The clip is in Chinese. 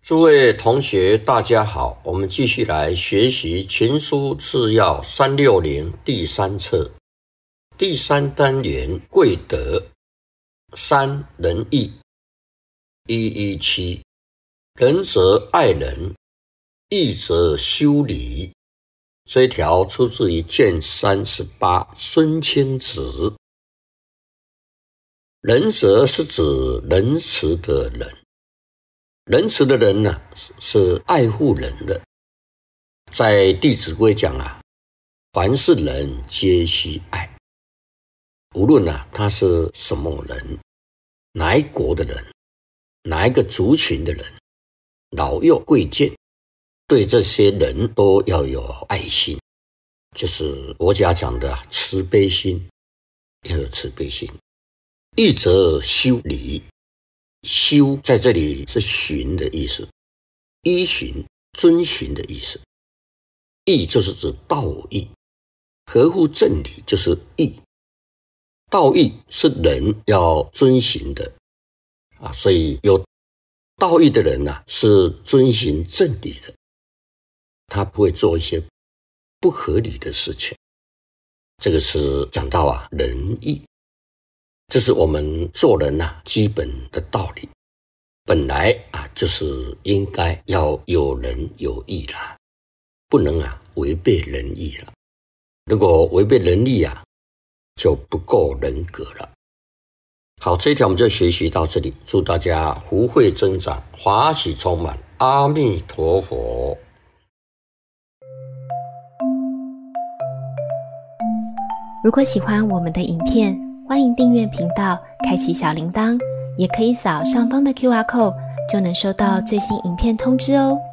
诸位同学大家好，我们继续来学习群书治要360第3册第3单元贵德3仁义117仁则爱人，义则修理。这一条出自于卷38孙清子。仁则是指仁慈的人，仁慈的人呢，是爱护人的。在《弟子规》讲凡是人皆须爱。无论他是什么人，哪一国的人，哪一个族群的人，老幼贵贱，对这些人都要有爱心，就是佛家讲的慈悲心，要有慈悲心。义则修理，修在这里是循的意思，依循遵循的意思。义就是指道义，合乎正理就是义。道义是人要遵循的所以有道义的人是遵循正理的，他不会做一些不合理的事情。这个是讲到仁义，这是我们做人基本的道理。本来就是应该要有仁有义啦，不能违背仁义了。如果违背仁义就不够人格了。好，这一条我们就学习到这里，祝大家福慧增长，华喜充满，阿弥陀佛。 如果喜欢我们的影片，欢迎订阅频道，开启小铃铛，也可以扫上方的 QR code， 就能收到最新影片通知哦。